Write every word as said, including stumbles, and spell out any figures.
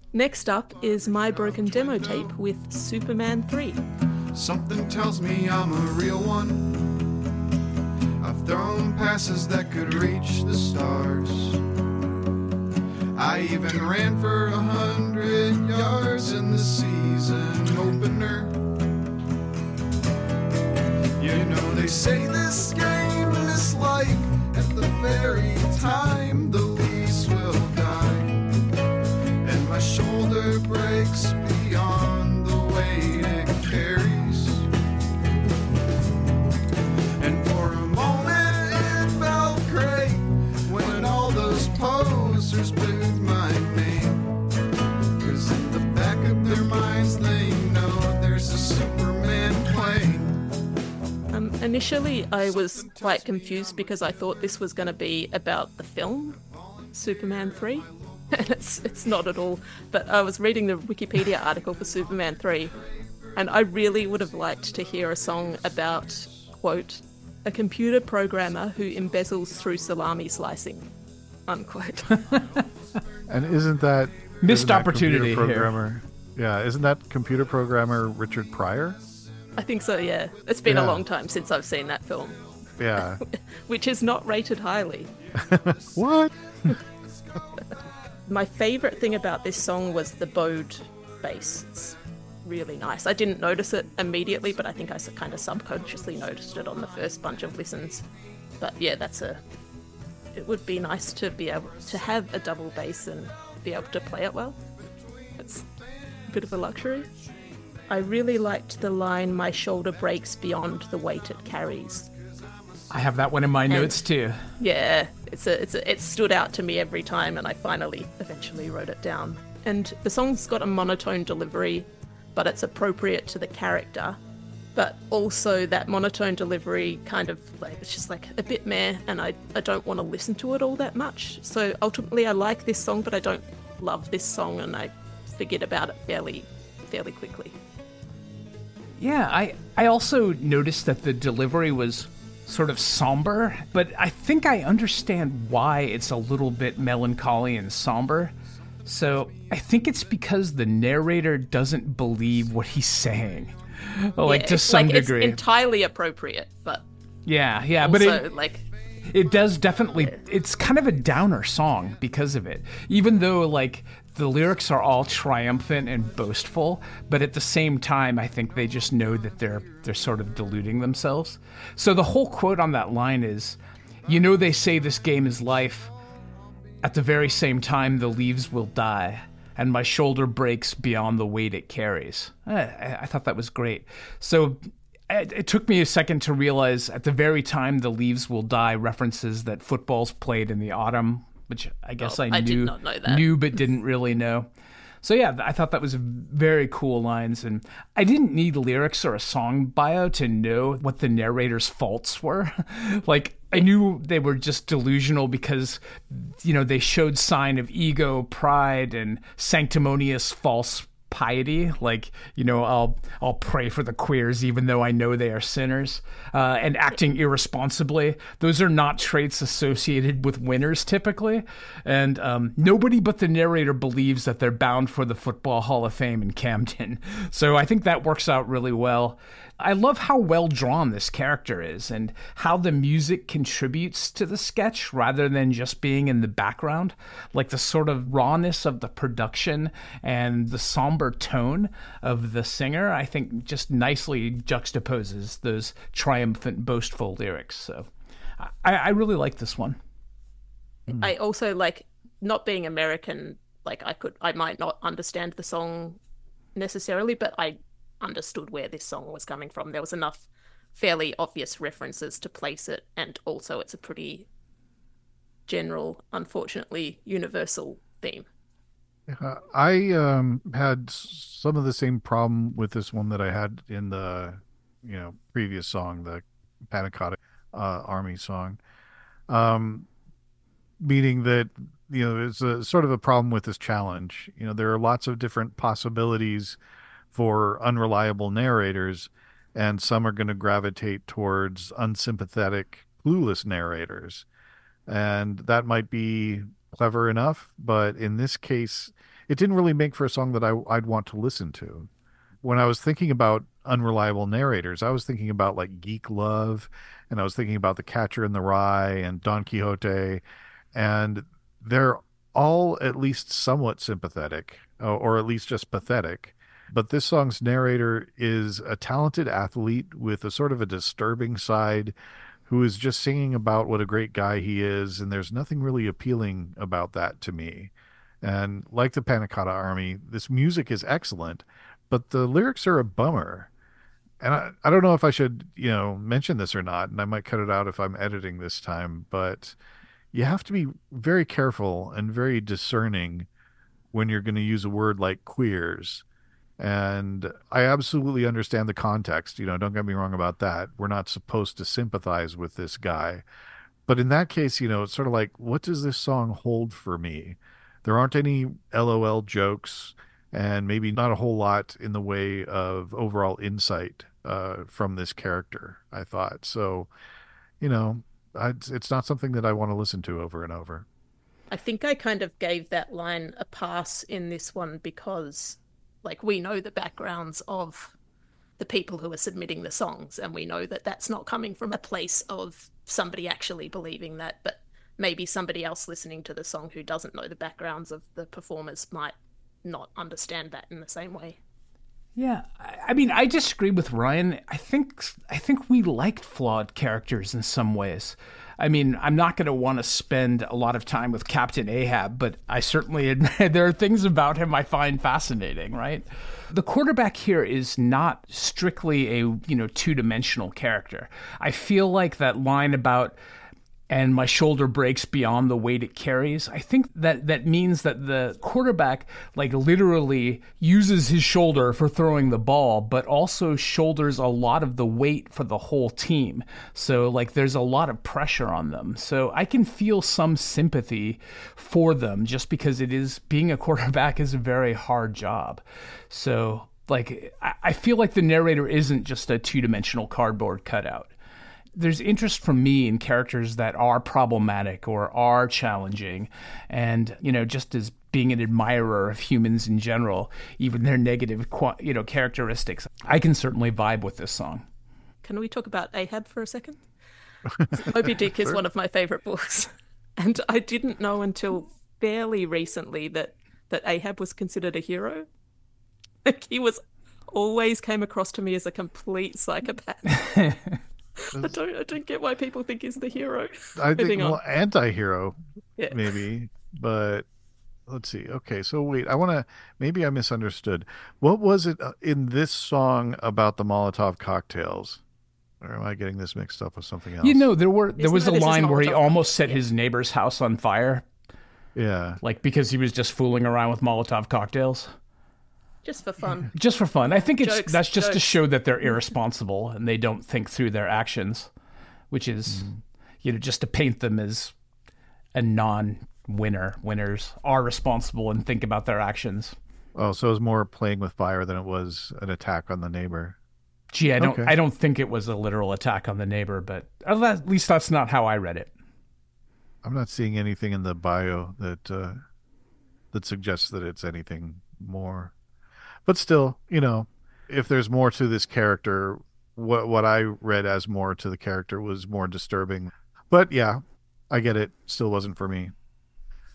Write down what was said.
Next up is My Broken Demo Tape with Superman three. Something tells me I'm a real one. I've thrown passes that could reach the stars. I even ran for a hundred yards in the season opener. You know they say this game is like at the very time the lease will die, and my shoulder breaks beyond the weight it carries. And for a moment it felt great when all those posers booed my name, 'cause in the back of their minds they know there's a Superman plane. Um, initially, I was quite confused because I thought this was going to be about the film, Superman three. And it's, it's not at all. But I was reading the Wikipedia article for Superman three, and I really would have liked to hear a song about, quote, a computer programmer who embezzles through salami slicing, unquote. And isn't that... Missed isn't that opportunity computer here. programmer, Yeah, isn't that computer programmer Richard Pryor? I think so, yeah. It's been Yeah. a long time since I've seen that film, Yeah. which is not rated highly. What? My favourite thing about this song was the bowed bass. It's really nice. I didn't notice it immediately, but I think I kind of subconsciously noticed it on the first bunch of listens. But yeah, that's a... It would be nice to be able to have a double bass and be able to play it well. It's a bit of a luxury. I really liked the line, "My shoulder breaks beyond the weight it carries." I have that one in my And- notes too. Yeah, it's a, it's a, it stood out to me every time, and I finally, eventually wrote it down. And the song's got a monotone delivery, but it's appropriate to the character. But also that monotone delivery kind of, like, it's just like a bit meh, and I, I don't want to listen to it all that much. So ultimately I like this song, but I don't love this song, and I forget about it fairly, fairly quickly. Yeah, I, I also noticed that the delivery was sort of somber, but I think I understand why it's a little bit melancholy and somber. So I think it's because the narrator doesn't believe what he's saying. Like, Yeah, to it's some like, degree. It's entirely appropriate, but yeah, yeah, also, but it, like... it does definitely, it's kind of a downer song because of it. Even though, like, the lyrics are all triumphant and boastful, but at the same time, I think they just know that they're they're sort of deluding themselves. So the whole quote on that line is, "You know they say this game is life. At the very same time, the leaves will die, and my shoulder breaks beyond the weight it carries." I, I thought that was great. So it, it took me a second to realize at the very time the leaves will die references that football's played in the autumn, which I guess Oh, I I did knew not know that. knew but didn't really know. So yeah, I thought that was very cool lines, and I didn't need lyrics or a song bio to know what the narrator's faults were. Like, I knew they were just delusional because, you know, they showed sign of ego, pride, and sanctimonious false piety. Like, you know, I'll I'll pray for the queers even though I know they are sinners, uh, and acting irresponsibly. Those are not traits associated with winners typically, and um, nobody but the narrator believes that they're bound for the Football Hall of Fame in Camden. So I think that works out really well. I love how well drawn this character is and how the music contributes to the sketch rather than just being in the background. Like the sort of rawness of the production and the somber tone of the singer, I think just nicely juxtaposes those triumphant, boastful lyrics. So I, I really like this one. I also, like, not being American, like, I could, I might not understand the song necessarily, but I understood where this song was coming from. There was enough fairly obvious references to place it, and also it's a pretty general, unfortunately universal theme. Uh, I um, had some of the same problem with this one that I had in the, you know, previous song, the Panicotti uh, Army song. Um, meaning that, you know, it's a sort of a problem with this challenge. You know, there are lots of different possibilities for unreliable narrators, and some are going to gravitate towards unsympathetic, clueless narrators. And that might be clever enough, but in this case, it didn't really make for a song that I, I'd want to listen to. When I was thinking about unreliable narrators, I was thinking about like Geek Love, and I was thinking about The Catcher in the Rye and Don Quixote, and they're all at least somewhat sympathetic, or at least just pathetic. But this song's narrator is a talented athlete with a sort of a disturbing side who is just singing about what a great guy he is, and there's nothing really appealing about that to me. And like the Panic Cotta Army, this music is excellent, but the lyrics are a bummer. And I, I don't know if I should, you know, mention this or not, and I might cut it out if I'm editing this time, but you have to be very careful and very discerning when you're going to use a word like queers. And I absolutely understand the context. You know, don't get me wrong about that. We're not supposed to sympathize with this guy. But in that case, you know, it's sort of like, what does this song hold for me? There aren't any LOL jokes, and maybe not a whole lot in the way of overall insight uh, from this character, I thought. So, you know, I, it's not something that I want to listen to over and over. I think I kind of gave that line a pass in this one because, like, we know the backgrounds of the people who are submitting the songs, and we know that that's not coming from a place of somebody actually believing that, but maybe somebody else listening to the song who doesn't know the backgrounds of the performers might not understand that in the same way. Yeah, I mean, I disagree with Ryan. I think I think we liked flawed characters in some ways. I mean, I'm not going to want to spend a lot of time with Captain Ahab, but I certainly admit there are things about him I find fascinating, right? The quarterback here is not strictly a, you know, two-dimensional character. I feel like that line about and my shoulder breaks beyond the weight it carries, I think that that means that the quarterback like literally uses his shoulder for throwing the ball, but also shoulders a lot of the weight for the whole team. So like there's a lot of pressure on them. So I can feel some sympathy for them just because it is, being a quarterback is a very hard job. So like I feel like the narrator isn't just a two-dimensional cardboard cutout. There's interest from me in characters that are problematic or are challenging. And, you know, just as being an admirer of humans in general, even their negative, you know, characteristics, I can certainly vibe with this song. Can we talk about Ahab for a second? Moby Dick is one of my favorite books. And I didn't know until fairly recently that, that Ahab was considered a hero. Like, he was always came across to me as a complete psychopath. I don't, I don't get why people think he's the hero. I think, well, anti-hero, yeah. maybe, but let's see. Okay, so wait, I want to, maybe I misunderstood. What was it in this song about the Molotov cocktails? Or am I getting this mixed up with something else? You know, there were there Isn't was a line where he Molotov almost set yeah. his neighbor's house on fire. Yeah. Like because he was just fooling around with Molotov cocktails. Just for fun. Just for fun. I think it's Jokes, that's just jokes. to show that they're irresponsible and they don't think through their actions, which is, mm. you know, just to paint them as a non-winner. Winners are responsible and think about their actions. Oh, so it was more playing with fire than it was an attack on the neighbor. Gee, I don't, okay. I don't think it was a literal attack on the neighbor, but at least that's not how I read it. I'm not seeing anything in the bio that uh, that suggests that it's anything more. But still, you know, if there's more to this character, what what I read as more to the character was more disturbing. But yeah, I get it. Still wasn't for me.